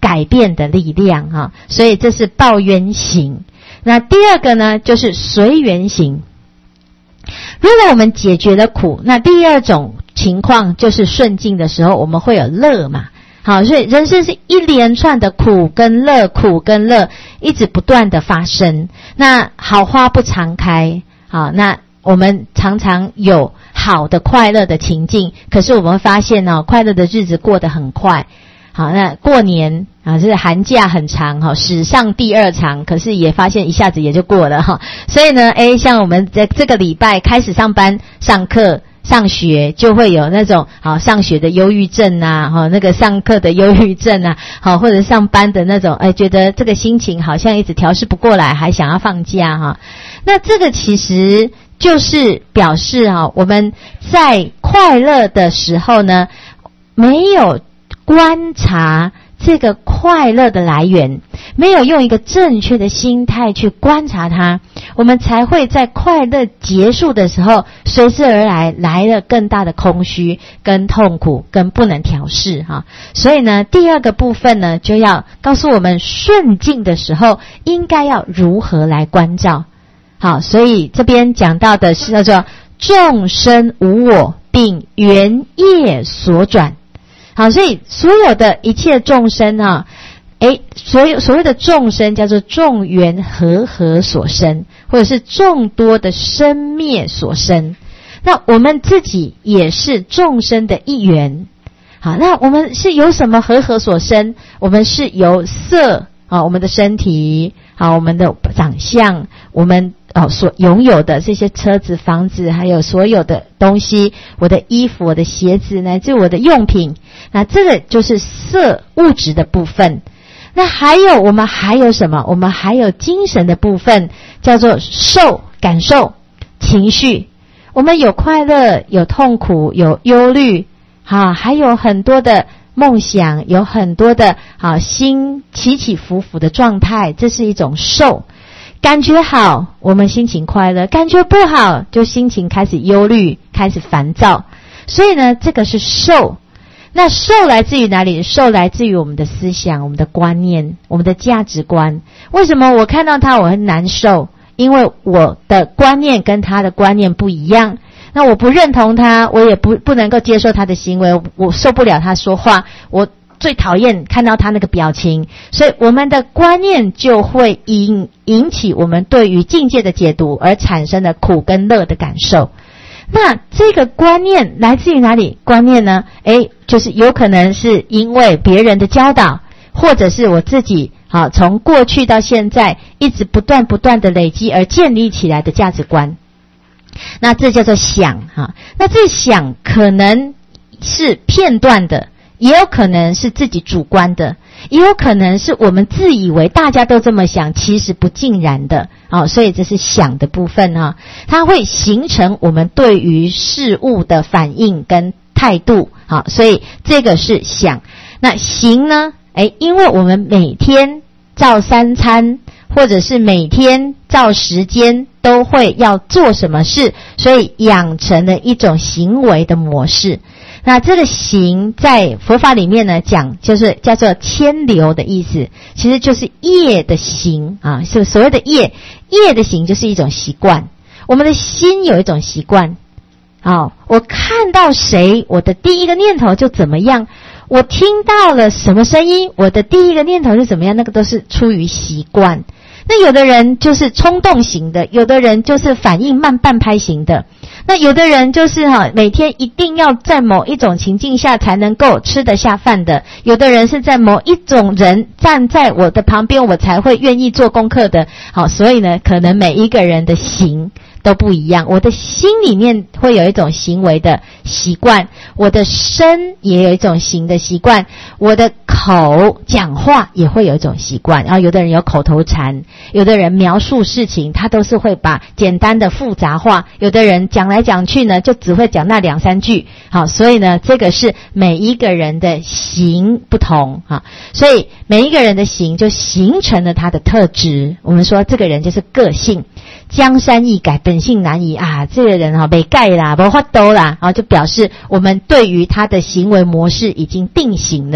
改变的力量哈，所以这是报冤行。那第二个呢，就是随缘行。如果我们解决了苦，那第二种情况就是顺境的时候，我们会有乐嘛。好，所以人生是一连串的苦跟乐，苦跟乐一直不断的发生。那好花不常开，好，那我们常常有好的快乐的情境，可是我们会发现哦，快乐的日子过得很快。好，那过年啊，这寒假很长哈，史上第二长，可是也发现一下子也就过了哈。所以呢，诶，像我们在这个礼拜开始上班、上课、上学，就会有那种好上学的忧郁症啊，哈，那个上课的忧郁症啊，好，或者上班的那种，诶，觉得这个心情好像一直调试不过来，还想要放假哈。那这个其实就是表示哈，我们在快乐的时候呢，没有观察这个快乐的来源，没有用一个正确的心态去观察它，我们才会在快乐结束的时候，随之而来来了更大的空虚、跟痛苦、跟不能调试哈。所以呢，第二个部分呢，就要告诉我们顺境的时候应该要如何来关照。好，所以这边讲到的是叫做众生无我，并缘业所转。好，所以所有的一切众生啊，诶，所有所谓的众生叫做众缘和合所生，或者是众多的生灭所生。那我们自己也是众生的一员。好，那我们是由什么和合所生？我们是由色啊，我们的身体，好，我们的长相，我们哦，所拥有的这些车子、房子，还有所有的东西，我的衣服、我的鞋子，乃至我的用品，那这个就是色物质的部分。那还有我们还有什么？我们还有精神的部分，叫做受感受、情绪。我们有快乐，有痛苦，有忧虑，啊，还有很多的梦想，有很多的啊心起起伏伏的状态，这是一种受。感觉好，我们心情快乐；感觉不好，就心情开始忧虑，开始烦躁。所以呢，这个是受。那受来自于哪里？受来自于我们的思想、我们的观念、我们的价值观。为什么我看到他我很难受？因为我的观念跟他的观念不一样。那我不认同他，我也不不能够接受他的行为，我受不了他说话，我最讨厌看到他那个表情，所以我们的观念就会引引起我们对于境界的解读，而产生的苦跟乐的感受。那这个观念来自于哪里？观念呢？诶，就是有可能是因为别人的教导，或者是我自己好从过去到现在一直不断不断的累积而建立起来的价值观。那这叫做想哈。那这想可能是片段的，也有可能是自己主观的，也有可能是我们自以为大家都这么想，其实不尽然的啊。所以这是想的部分啊，它会形成我们对于事物的反应跟态度。好，所以这个是想。那行呢？诶，因为我们每天照三餐，或者是每天照时间都会要做什么事，所以养成了一种行为的模式。那这个行在佛法里面呢讲，就是叫做牵流的意思，其实就是业的行啊，是所谓的业，业的行就是一种习惯。我们的心有一种习惯，哦，我看到谁，我的第一个念头就怎么样。我听到了什么声音，我的第一个念头是怎么样，那个都是出于习惯。那有的人就是冲动型的，有的人就是反应慢半拍型的，那有的人就是哈、啊、每天一定要在某一种情境下才能够吃得下饭的，有的人是在某一种人站在我的旁边我才会愿意做功课的。好，所以呢可能每一个人的行都不一样，我的心里面会有一种行为的习惯，我的身也有一种行的习惯，我的口讲话也会有一种习惯。然后有的人有口头禅，有的人描述事情他都是会把简单的复杂化，有的人讲来讲去呢就只会讲那两三句。好，所以呢这个是每一个人的行不同哈，所以每一个人的行就形成了他的特质。我们说这个人就是个性，江山易改，本性难移啊！这个人啊，没改啦，没法度啦，啊，就表示我们对于他的行为模式已经定型了。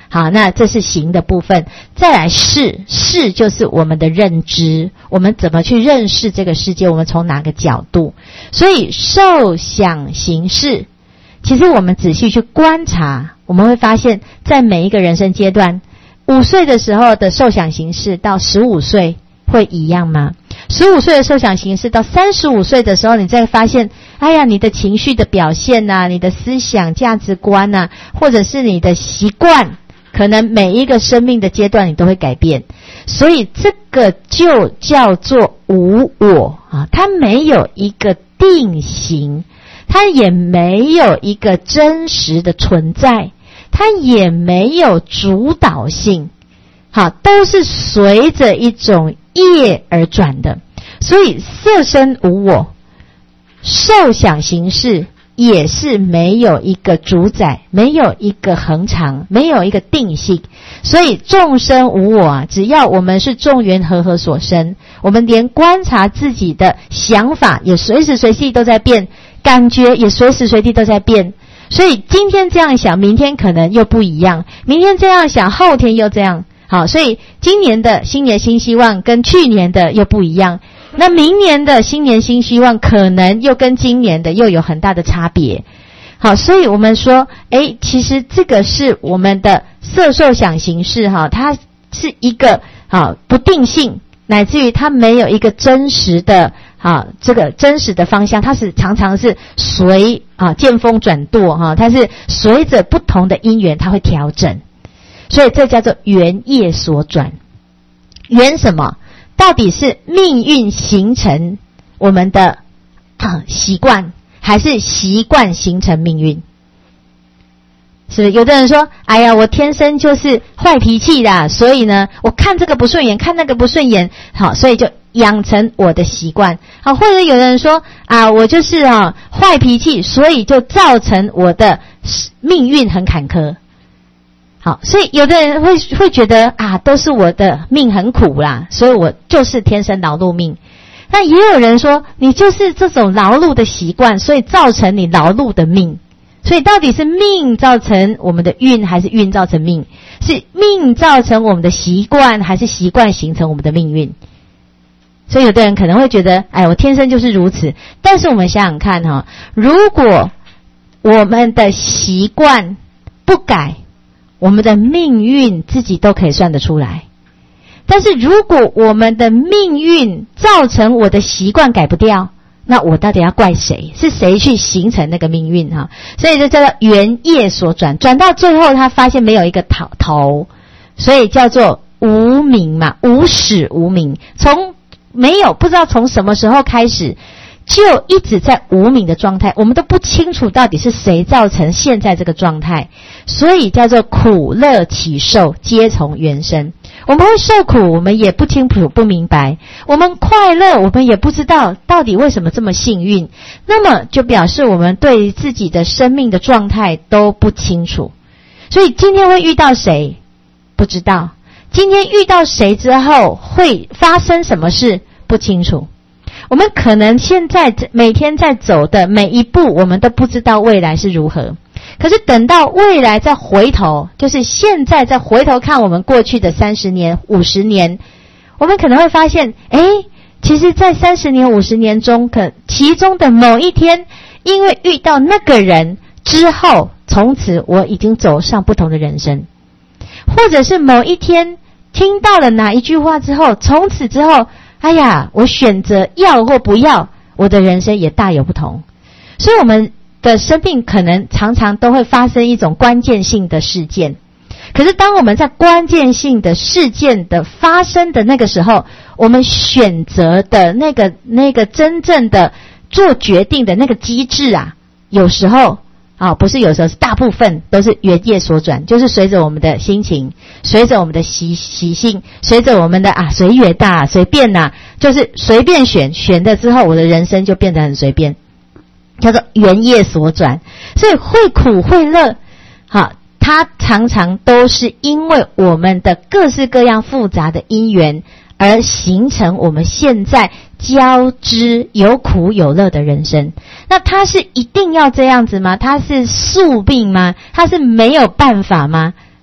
好，那这是行的部分。再来识，识就是我们的认知，我们怎么去认识这个世界，我们从哪个角度。所以受想行识，其实我们仔细去观察，我们会发现在每一个人生阶段，五岁的时候的受想行识到十五岁会一样吗？十五岁的受想行识到三十五岁的时候，你再发现，哎呀，你的情绪的表现啊，你的思想价值观啊，或者是你的习惯，可能每一个生命的阶段你都会改变。所以这个就叫做无我啊，它没有一个定型，它也没有一个真实的存在，它也没有主导性，好，都是随着一种业而转的。所以色身无我，受想行识也是没有一个主宰，没有一个恒常，没有一个定性。所以众生无我啊，只要我们是众缘和合所生，我们连观察自己的想法也随时随地都在变，感觉也随时随地都在变。所以今天这样想，明天可能又不一样，明天这样想，后天又这样。好，所以今年的新年新希望跟去年的又不一样，那明年的新年新希望可能又跟今年的又有很大的差别。好，所以我们说，诶，其实这个是我们的色受想行识哈，它是一个啊不定性，乃至于它没有一个真实的啊这个真实的方向，它是常常是随啊见风转舵哈，它是随着不同的因缘它会调整。所以这叫做缘业所转。缘什么？到底是命运形成我们的啊习惯，还是习惯形成命运？是不是有的人说，哎呀，我天生就是坏脾气的，所以呢，我看这个不顺眼，看那个不顺眼，好，所以就养成我的习惯。好，或者有的人说，啊，我就是啊坏脾气，所以就造成我的命运很坎坷。好，所以有的人会会觉得啊，都是我的命很苦啦，所以我就是天生劳碌命。那也有人说，你就是这种劳碌的习惯，所以造成你劳碌的命。所以到底是命造成我们的运，还是运造成命？是命造成我们的习惯，还是习惯形成我们的命运？所以有的人可能会觉得，哎，我天生就是如此。但是我们想想看哈，如果我们的习惯不改，我们的命运自己都可以算得出来。但是如果我们的命运造成我的习惯改不掉，那我到底要怪谁？是谁去形成那个命运哈？所以这叫做缘业所转，转到最后他发现没有一个头，所以叫做无明嘛，无始无明，从没有不知道从什么时候开始，就一直在无明的状态，我们都不清楚到底是谁造成现在这个状态，所以叫做苦乐起受皆从缘生。我们会受苦，我们也不清楚不明白，我们快乐，我们也不知道到底为什么这么幸运，那么就表示我们对自己的生命的状态都不清楚。所以今天会遇到谁不知道，今天遇到谁之后会发生什么事不清楚。我们可能现在每天在走的每一步，我们都不知道未来是如何。可是等到未来再回头，就是现在再回头看我们过去的三十年、五十年，我们可能会发现，诶，其实在三十年、五十年中，可其中的某一天，因为遇到那个人之后，从此我已经走上不同的人生。或者是某一天听到了哪一句话之后，从此之后，哎呀，我选择要或不要，我的人生也大有不同。所以我们的生命可能常常都会发生一种关键性的事件，可是当我们在关键性的事件的发生的那个时候，我们选择的那个那个真正的做决定的那个机制啊，有时候啊，不是有时候，是大部分都是缘业所转，就是随着我们的心情，随着我们的习习性，随着我们的啊随缘大随便呐、啊，就是随便选选的之后，我的人生就变得很随便。叫做缘业所转，所以会苦会乐，好，它常常都是因为我们的各式各样复杂的因缘而形成我们现在交织有苦有乐的人生。那它是一定要这样子吗？它是宿命吗？它是没有办法吗？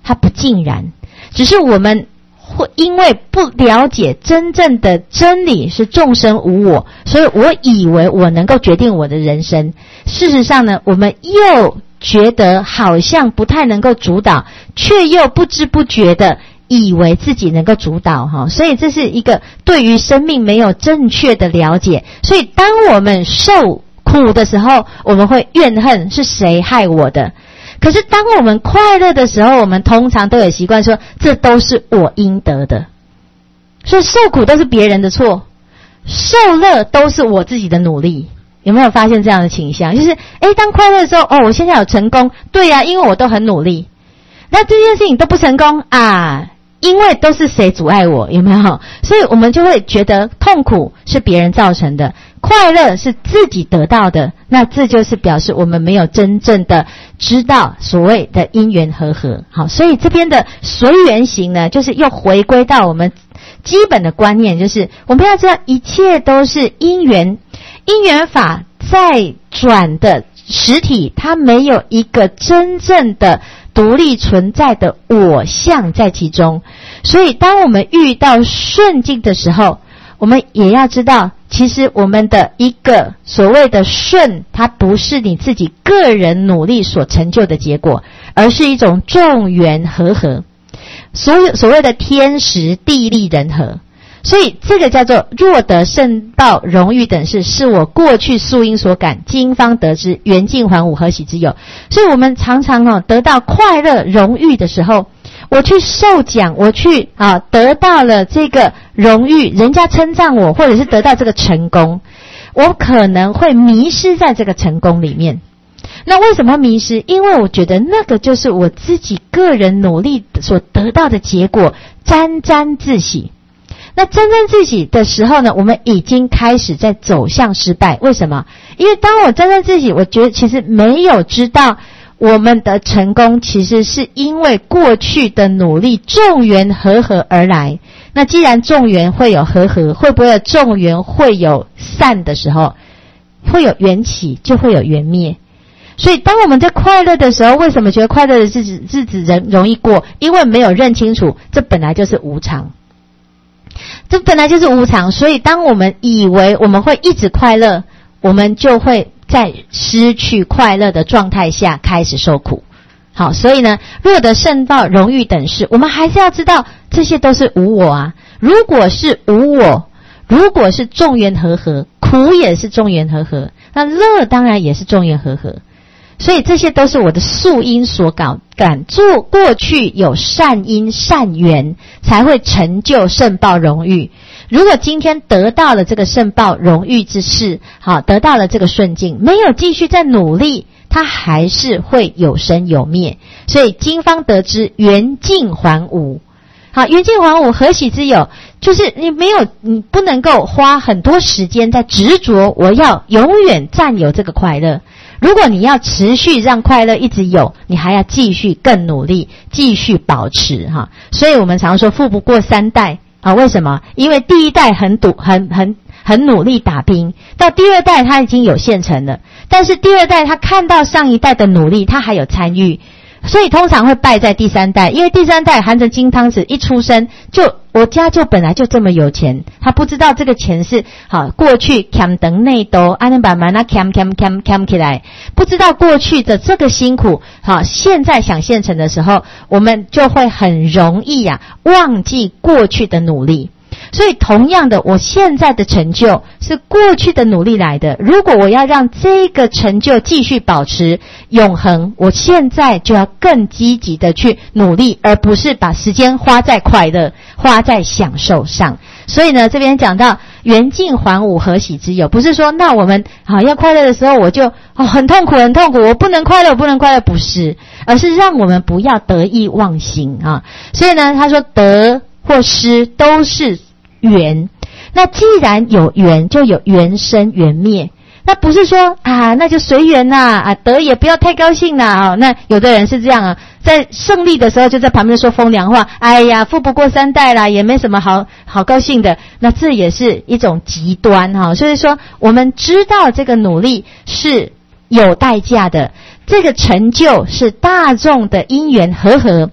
它不尽然，只是我们会因为不了解真正的真理是众生无我，所以我以为我能够决定我的人生。事实上呢，我们又觉得好像不太能够主导，却又不知不觉的以为自己能够主导哈，所以这是一个对于生命没有正确的了解。所以当我们受苦的时候，我们会怨恨是谁害我的。可是当我们快乐的时候，我们通常都有习惯说这都是我应得的。所以受苦都是别人的错，受乐都是我自己的努力。有没有发现这样的倾向？就是诶当快乐的时候，哦我现在有成功，对啊，因为我都很努力。那这件事情都不成功啊，因为都是谁阻碍我，有没有？所以我们就会觉得痛苦是别人造成的，快乐是自己得到的。那这就是表示我们没有真正的知道所谓的因缘和合。好，所以这边的随缘行呢，就是又回归到我们基本的观念，就是我们要知道一切都是因缘，因缘法在转的实体，它没有一个真正的独立存在的我相在其中。所以当我们遇到顺境的时候，我们也要知道，其实我们的一个所谓的顺，它不是你自己个人努力所成就的结果，而是一种众缘和合，所有所谓的天时地利人和。所以这个叫做若得圣报荣誉等事，是我过去宿因所感，今方得知，缘尽还吾何喜之有。所以我们常常哦得到快乐荣誉的时候，我去受奖，我去啊得到了这个荣誉，人家称赞我，或者是得到这个成功，我可能会迷失在这个成功里面。那为什么迷失？因为我觉得那个就是我自己个人努力所得到的结果，沾沾自喜。那沾沾自喜的时候呢，我们已经开始在走向失败。为什么？因为当我沾沾自喜，我觉得其实没有知道我们的成功其实是因为过去的努力众缘和合而来。那既然众缘会有和合，会不会有众缘会有散的时候？会有缘起，就会有缘灭。所以当我们在快乐的时候，为什么觉得快乐的日子日子人容易过？因为没有认清楚，这本来就是无常。这本来就是无常，所以当我们以为我们会一直快乐，我们就会在失去快乐的状态下开始受苦。好，所以呢，若得圣报荣誉等事，我们还是要知道这些都是无我啊。如果是无我，如果是众缘和合，苦也是众缘和合，那乐当然也是众缘和合。所以这些都是我的宿因所感，感做过去有善因善缘，才会成就圣报荣誉。如果今天得到了这个圣报荣誉之事，好，得到了这个顺境，没有继续再努力，它还是会有生有灭。所以今方得知，缘尽还吾。好，缘尽还吾何喜之有？就是你没有，你不能够花很多时间在执着我要永远占有这个快乐。如果你要持续让快乐一直有，你还要继续更努力，继续保持哈。所以我们常说富不过三代啊，为什么？因为第一代很赌很很很努力打拼，到第二代他已经有现成了，但是第二代他看到上一代的努力，他还有参与，所以通常会败在第三代。因为第三代含着金汤匙一出生就我家就本来就这么有钱，他不知道这个钱是好过去欠等内斗安能把mana那欠欠欠欠起来，不知道过去的这个辛苦好现在想现成的时候，我们就会很容易啊忘记过去的努力。所以同样的，我现在的成就是过去的努力来的，如果我要让这个成就继续保持永恒，我现在就要更积极的去努力，而不是把时间花在快乐，花在享受上。所以呢，这边讲到缘尽还吾何喜之有，不是说那我们好要快乐的时候我就哦很痛苦很痛苦，我不能快乐我不能快乐，不是，而是让我们不要得意忘形啊。所以呢，他说得或失都是缘，那既然有缘，就有缘生缘灭。那不是说啊，那就随缘呐，啊，得也不要太高兴啦啊。那有的人是这样啊，在胜利的时候就在旁边说风凉话，哎呀，富不过三代啦，也没什么好好高兴的。那这也是一种极端哈。所以说，我们知道这个努力是有代价的，这个成就是大众的因缘和合。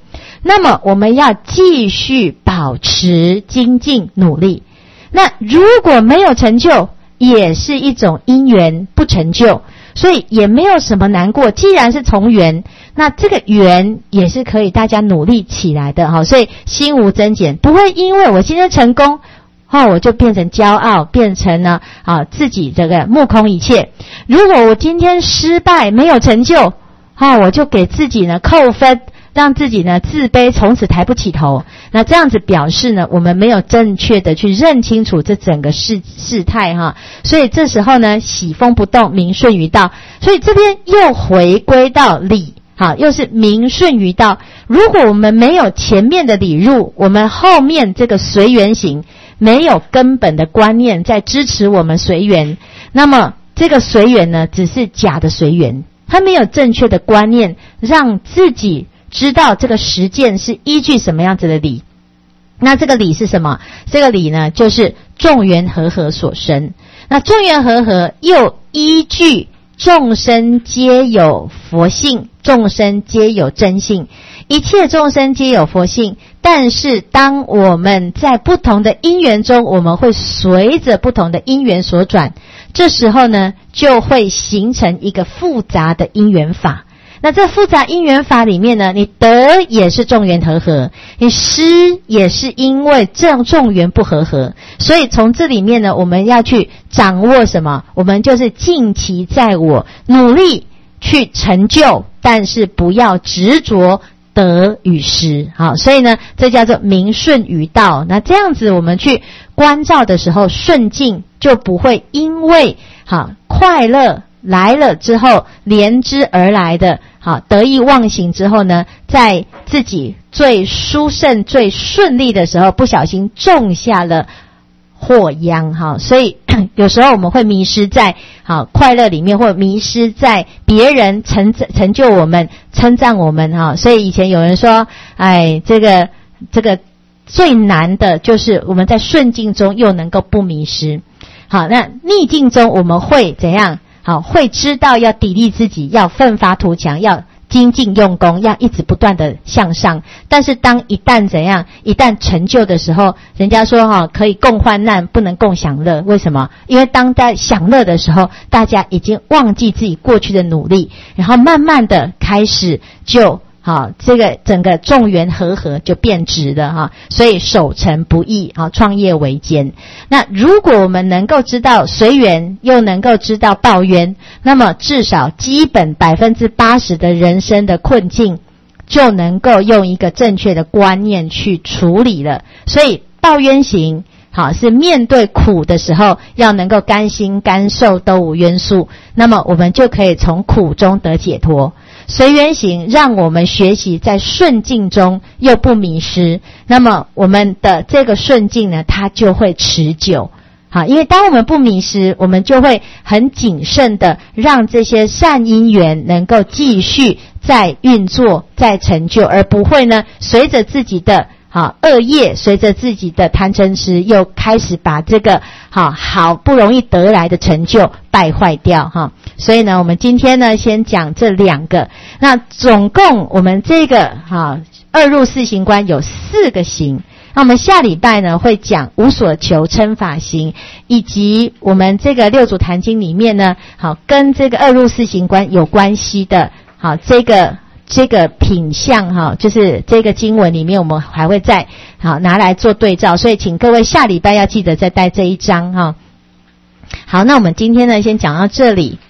那么我们要继续保持精进努力。那如果没有成就，也是一种因缘不成就，所以也没有什么难过。既然是从缘，那这个缘也是可以大家努力起来的哈。所以心无增减，不会因为我今天成功，哦，我就变成骄傲，变成呢啊自己这个目空一切。如果我今天失败没有成就，哦，我就给自己呢扣分，让自己呢自卑，从此抬不起头。那这样子表示呢，我们没有正确的去认清楚这整个事事态哈。所以这时候呢，喜风不动，名顺于道。所以这边又回归到理，好，又是名顺于道。如果我们没有前面的理入，我们后面这个随缘行没有根本的观念在支持我们随缘，那么这个随缘呢，只是假的随缘，他没有正确的观念，让自己知道这个实践是依据什么样子的理。那这个理是什么？这个理呢，就是众缘和合所生。那众缘和合又依据众生皆有佛性，众生皆有真性，一切众生皆有佛性。但是当我们在不同的因缘中，我们会随着不同的因缘所转，这时候呢，就会形成一个复杂的因缘法。那这复杂因缘法里面呢，你得也是众缘和合，你失也是因为这众缘不和合。所以从这里面呢，我们要去掌握什么？我们就是尽其在我，努力去成就，但是不要执着得与失。好，所以呢，这叫做名顺于道。那这样子我们去观照的时候，顺境就不会因为好快乐来了之后连之而来的好得意忘形之后呢，在自己最殊胜最顺利的时候不小心种下了祸殃哈。所以有时候我们会迷失在好快乐里面，或迷失在别人成成就我们称赞我们哈。所以以前有人说，哎，这个这个最难的就是我们在顺境中又能够不迷失。好，那逆境中我们会怎样？好，会知道要砥砺自己，要奋发图强，要精进用功，要一直不断的向上。但是当一旦怎样，一旦成就的时候，人家说哈，可以共患难，不能共享乐。为什么？因为当在享乐的时候，大家已经忘记自己过去的努力，然后慢慢的开始就好，这个整个众缘和合就变质了哈。所以守成不易，好，创业维艰。那如果我们能够知道随缘，又能够知道报冤，那么至少基本百分之八十的人生的困境就能够用一个正确的观念去处理了。所以报冤行好，是面对苦的时候要能够甘心甘受，都无冤诉，那么我们就可以从苦中得解脱。随缘行让我们学习在顺境中又不迷失，那么我们的这个顺境呢，它就会持久。好，因为当我们不迷失，我们就会很谨慎的让这些善因缘能够继续在运作，在成就，而不会呢随着自己的好恶业，随着自己的贪嗔痴，又开始把这个好好不容易得来的成就败坏掉哈。所以呢，我们今天呢先讲这两个。那总共我们这个好二入四行观有四个行。那我们下礼拜呢会讲无所求称法行，以及我们这个六祖坛经里面呢，好跟这个二入四行观有关系的，好这个这个品相哈，就是这个经文里面我们还会再好拿来做对照，所以请各位下礼拜要记得再带这一章哈。好，那我们今天呢先讲到这里。